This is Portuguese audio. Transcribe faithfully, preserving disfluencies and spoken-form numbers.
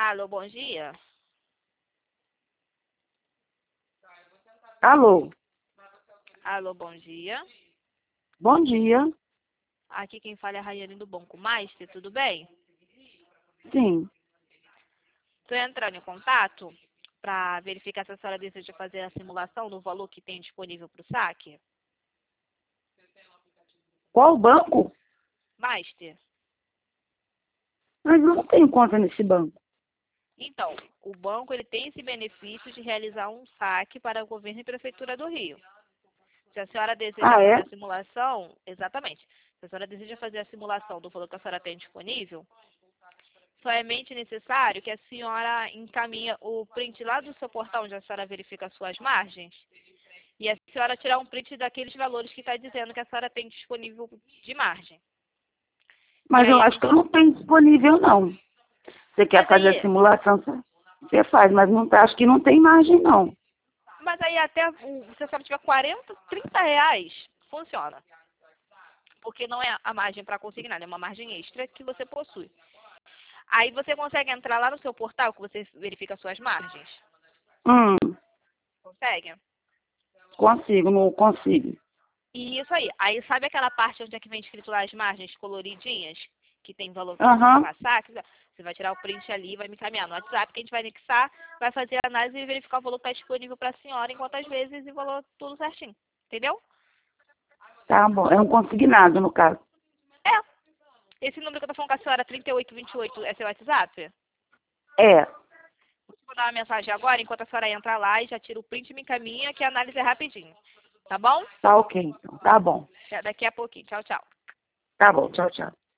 Alô, bom dia. Alô, Alô, bom dia. bom dia. Aqui quem fala é a Rayane do Banco Master, tudo bem? Sim. Estou entrando em contato para verificar se a senhora deseja fazer a simulação do valor que tem disponível para o saque. Qual banco? Master. Mas eu não tenho conta nesse banco. Então, o banco ele tem esse benefício de realizar um saque para o governo e prefeitura do Rio. Se a senhora deseja Ah, fazer é? a simulação, exatamente. Se a senhora deseja fazer a simulação do valor que a senhora tem disponível, somente necessário que a senhora encaminhe o print lá do seu portal onde a senhora verifica as suas margens e a senhora tirar um print daqueles valores que está dizendo que a senhora tem disponível de margem. E Mas eu aí a acho que eu gente... não tenho disponível, não. Você quer Mas fazer a aí, simulação, você você faz, mas não, tá- acho que não tem margem, não. mas aí até o- se a senhora tiver quarenta, trinta reais, funciona. Porque não é a margem para consignar, é uma margem extra que você possui. Aí você consegue entrar lá no seu portal que você verifica as suas margens? Hum, Consegue? consigo, não consigo. E isso aí. Aí sabe aquela parte onde é que vem escrito lá as margens coloridinhas? Que tem valor que você quer Aham, passar? que Você vai tirar o print ali e vai me encaminhar no WhatsApp, que a gente vai anexar, vai fazer a análise e verificar o valor que está disponível para a senhora em quantas vezes e o valor tudo certinho. Entendeu? tá bom. É um consignado, no caso. É. Esse número que eu tô falando com a senhora, trinta e oito vinte e oito, é seu WhatsApp? É, Vou te mandar uma mensagem agora, enquanto a senhora entra lá e já tira o print e me encaminha, que a análise é rapidinho. Tá bom? tá ok, então. Tá bom. Até daqui a pouquinho. Tchau, tchau. Tá bom, tchau, tchau.